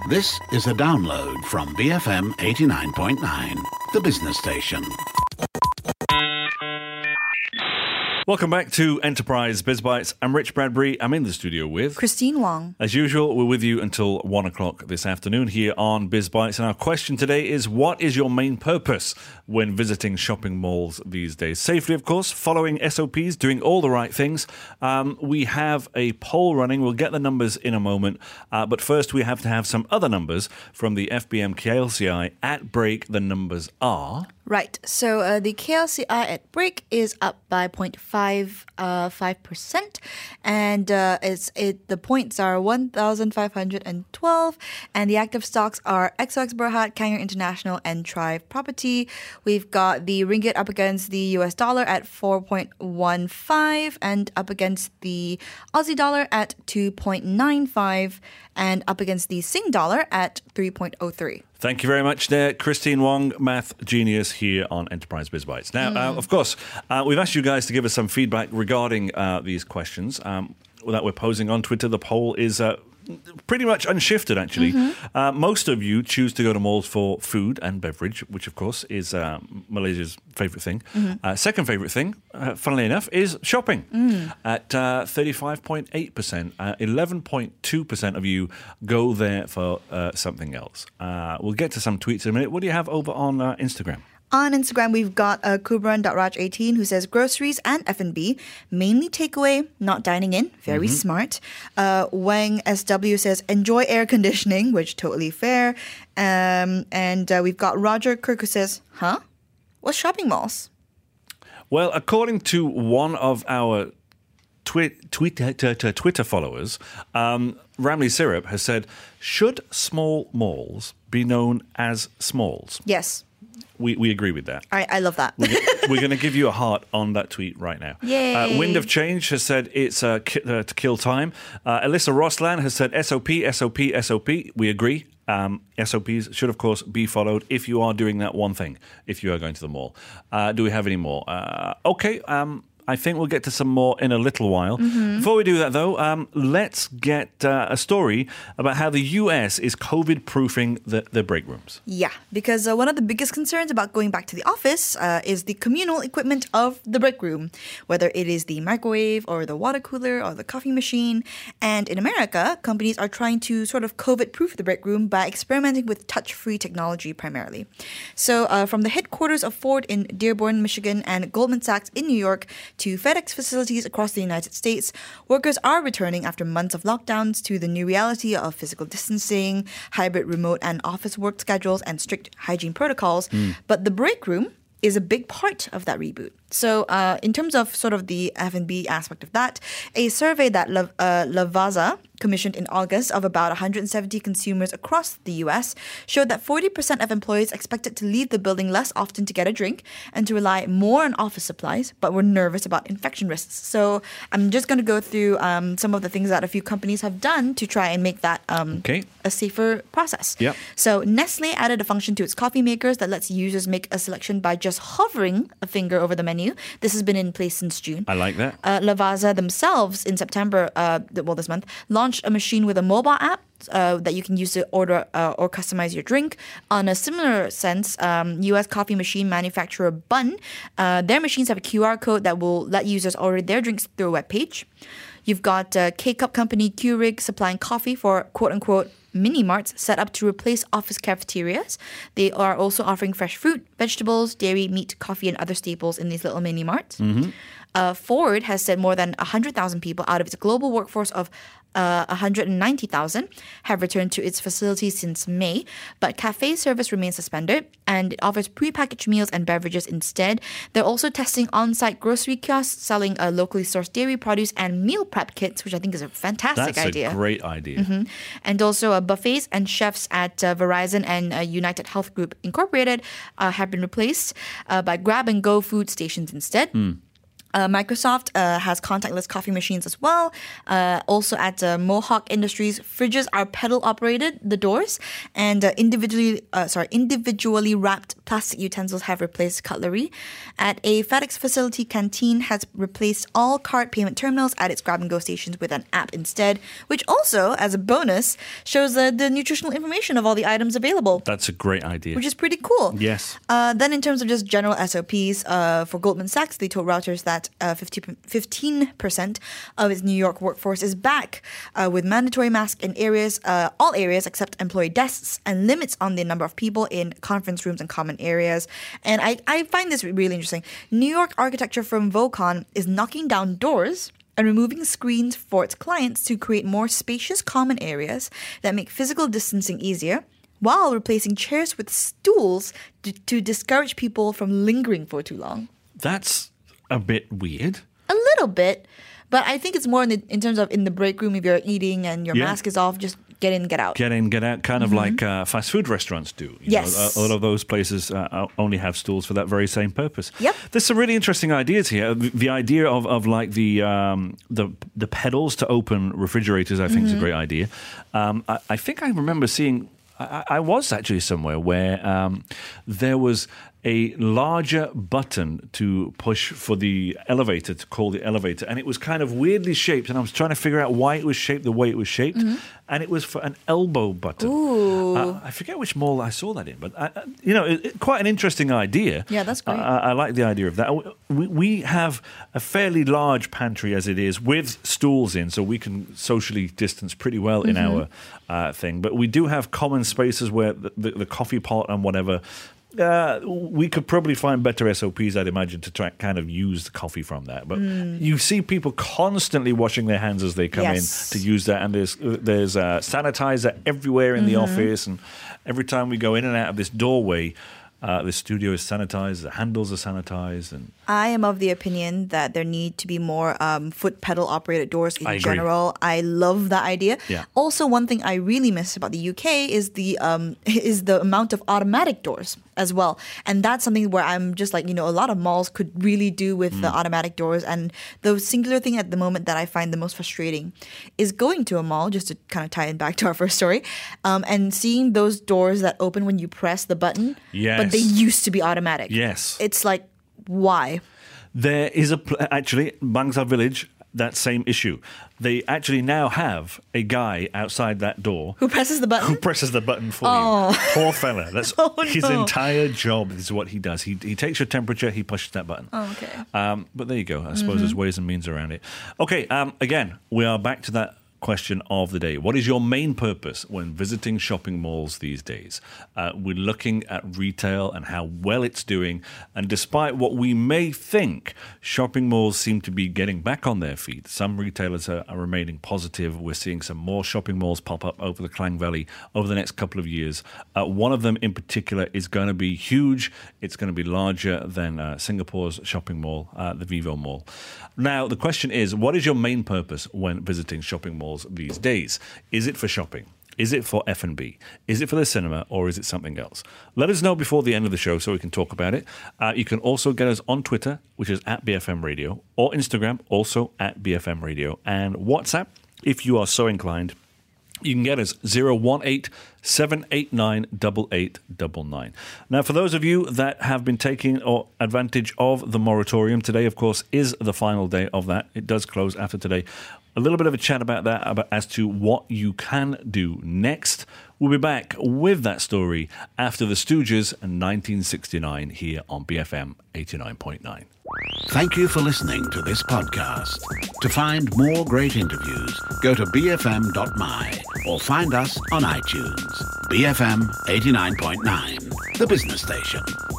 This is a download from BFM 89.9, the business station. Welcome back to Enterprise Biz Bites. I'm Rich Bradbury. I'm in the studio with Christine Wong. As usual, we're with you until 1 o'clock this afternoon here on Biz Bites. And our question today is, what is your main purpose when visiting shopping malls these days? Safely, of course, following SOPs, doing all the right things. We have a poll running. We'll get the numbers in a moment. But first, we have to have some other numbers from the FBM KLCI. At break, the numbers are... Right. So the KLCI at break is up by 0.55%, and the points are 1,512, and the active stocks are XOX Berhad, Kanger International, and Thrive Property. We've got the ringgit up against the US dollar at 4.15, and up against the Aussie dollar at 2.95, and up against the Sing dollar at 3.03. Thank you very much there, Christine Wong, math genius here on Enterprise Biz Bites. Now, of course, we've asked you guys to give us some feedback regarding these questions that we're posing on Twitter. The poll is pretty much unshifted, actually. Most of you choose to go to malls for food and beverage, which, of course, is Malaysia's favourite thing. Second favourite thing, funnily enough, is shopping at 35.8%. 11.2% of you go there for something else. We'll get to some tweets in a minute. What do you have over on Instagram? On Instagram, we've got Kubran.Raj18 who says groceries and F&B, mainly takeaway, not dining in. Very smart. Wang SW says enjoy air conditioning, which totally fair. And we've got Roger Kirk who says, what's shopping malls? Well, according to one of our Twitter followers, Ramli Syrup has said, should small malls be known as smalls? Yes. We agree with that. I love that. We're going to give you a heart on that tweet right now. Yay. Wind of Change has said it's to kill time. Alyssa Rossland has said SOP, SOP, SOP. We agree. SOPs should, of course, be followed if you are doing that one thing, if you are going to the mall. Do we have any more? Okay. I think we'll get to some more in a little while. Before we do that, though, let's get a story about how the US is COVID-proofing the break rooms. Yeah, because one of the biggest concerns about going back to the office is the communal equipment of the break room, whether it is the microwave or the water cooler or the coffee machine. And in America, companies are trying to sort of COVID-proof the break room by experimenting with touch-free technology primarily. So from the headquarters of Ford in Dearborn, Michigan, and Goldman Sachs in New York, to FedEx facilities across the United States, workers are returning after months of lockdowns to the new reality of physical distancing, hybrid remote and office work schedules, and strict hygiene protocols. But the break room is a big part of that reboot. So in terms of sort of the F&B aspect of that, a survey that Lavazza commissioned in August of about 170 consumers across the US showed that 40% of employees expected to leave the building less often to get a drink and to rely more on office supplies, but were nervous about infection risks. So I'm just going to go through some of the things that a few companies have done to try and make that a safer process. Yep. So Nestle added a function to its coffee makers that lets users make a selection by just hovering a finger over the menu. This has been in place since June. I like that. Lavazza themselves in September, this month, launched a machine with a mobile app that you can use to order or customize your drink. On a similar sense, U.S. coffee machine manufacturer Bun, their machines have a QR code that will let users order their drinks through a web page. You've got K-Cup company Keurig supplying coffee for quote-unquote mini-marts set up to replace office cafeterias. They are also offering fresh fruit, vegetables, dairy, meat, coffee, and other staples in these little mini-marts. Ford has said more than 100,000 people out of its global workforce of 190,000 have returned to its facilities since May, but cafe service remains suspended and it offers prepackaged meals and beverages instead. They're also testing on-site grocery kiosks, selling locally sourced dairy produce and meal prep kits, which I think is a fantastic idea. That's a great idea. And also buffets and chefs at Verizon and United Health Group Incorporated have been replaced by grab-and-go food stations instead. Microsoft has contactless coffee machines as well. Also at Mohawk Industries, fridges are pedal operated, the doors, and individually wrapped plastic utensils have replaced cutlery. At a FedEx facility, Canteen has replaced all card payment terminals at its grab-and-go stations with an app instead, which also, as a bonus, shows the nutritional information of all the items available. That's a great idea. Which is pretty cool. Yes. Then in terms of just general SOPs, for Goldman Sachs, they told Reuters that 15% of its New York workforce is back with mandatory masks in all areas except employee desks, and limits on the number of people in conference rooms and common areas. And I find this really interesting. New York architecture firm Vocon is knocking down doors and removing screens for its clients to create more spacious common areas that make physical distancing easier, while replacing chairs with stools to discourage people from lingering for too long. That's a bit weird. A little bit, but I think it's more in terms of in the break room if you're eating and your mask is off, just get in, get out. Get in, get out, kind of like fast food restaurants do. Yes. A lot of those places only have stools for that very same purpose. Yep. There's some really interesting ideas here. The idea of like the pedals to open refrigerators, I think, is a great idea. I think I remember seeing. I was actually somewhere where there was a larger button to push for the elevator, to call the elevator, and it was kind of weirdly shaped, and I was trying to figure out why it was shaped the way it was shaped, and it was for an elbow button. Ooh. I forget which mall I saw that in, but quite an interesting idea. Yeah, that's great. I like the idea of that. We have a fairly large pantry as it is, with stools in, so we can socially distance pretty well in our thing, but we do have common spaces where the coffee pot and whatever. We could probably find better SOPs, I'd imagine, to try kind of use the coffee from that. But you see people constantly washing their hands as they come in to use that, and there's sanitizer everywhere in the office, and every time we go in and out of this doorway, the studio is sanitized, the handles are sanitized. And I am of the opinion that there need to be more foot pedal operated doors in I agree. general. I love that idea. Yeah. Also, one thing I really miss about the UK is the amount of automatic doors as well. And that's something where I'm just like, a lot of malls could really do with the automatic doors. And the singular thing at the moment that I find the most frustrating is going to a mall, just to kind of tie it back to our first story, and seeing those doors that open when you press the button. Yes. But they used to be automatic. Yes. It's like, why? There is actually, Bangsar Village, that same issue. They actually now have a guy outside that door Who presses the button? who presses the button for you. Poor fella. That's his no. entire job. Is what he does. He takes your temperature. He pushes that button. Oh, okay. But there you go. I suppose there's ways and means around it. Okay. Again, we are back to that question of the day. What is your main purpose when visiting shopping malls these days? We're looking at retail and how well it's doing, and despite what we may think, shopping malls seem to be getting back on their feet. Some retailers are remaining positive. We're seeing some more shopping malls pop up over the Klang Valley over the next couple of years. One of them in particular is going to be huge. It's going to be larger than Singapore's shopping mall, the Vivo Mall. Now, the question is, what is your main purpose when visiting shopping malls these days? Is it for shopping? Is it for F&B? Is it for the cinema, or is it something else? Let us know before the end of the show so we can talk about it. You can also get us on Twitter, which is @BFM Radio, or Instagram, also @BFM Radio, and WhatsApp, if you are so inclined. You can get us 018-789-8899. Now, for those of you that have been taking advantage of the moratorium, today, of course, is the final day of that. It does close after today. A little bit of a chat about that, as to what you can do next. We'll be back with that story after the Stooges and 1969 here on BFM 89.9. Thank you for listening to this podcast. To find more great interviews, go to bfm.my or find us on iTunes. BFM 89.9, the business station.